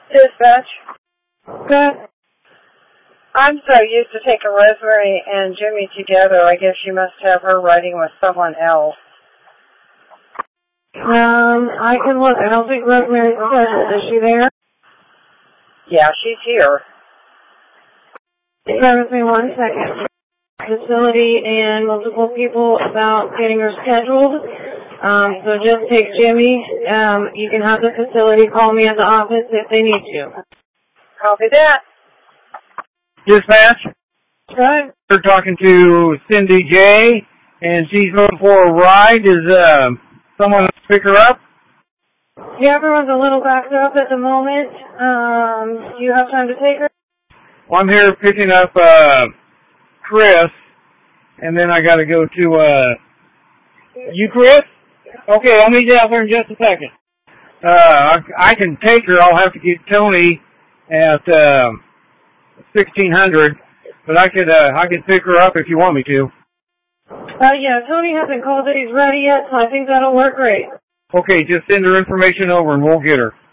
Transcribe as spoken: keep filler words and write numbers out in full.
Dispatch. Good. I'm so used to taking Rosemary and Jimmy together, I guess you must have her riding with someone else. Um, I can look. I don't think Rosemary's present. Is she there? Yeah, she's here. Bear with me one second. Facility and multiple people about getting her scheduled. Um, so just take Jimmy. Um, you can have the facility call me at the office if they need to. Copy that. Dispatch. Good. We're talking to Cindy J, and she's looking for a ride. Is uh, someone to pick her up? Yeah, everyone's a little backed up at the moment. Um, do you have time to take her? Well, I'm here picking up uh, Chris, and then I got to go to uh, you, Chris? Okay, I'll meet you out there in just a second. Uh, I, I can take her. I'll have to get Tony at uh, sixteen hundred, but I could uh, I could pick her up if you want me to. Uh, yeah, Tony hasn't called that he's ready yet, so I think that'll work great. Okay, just send her information over and we'll get her.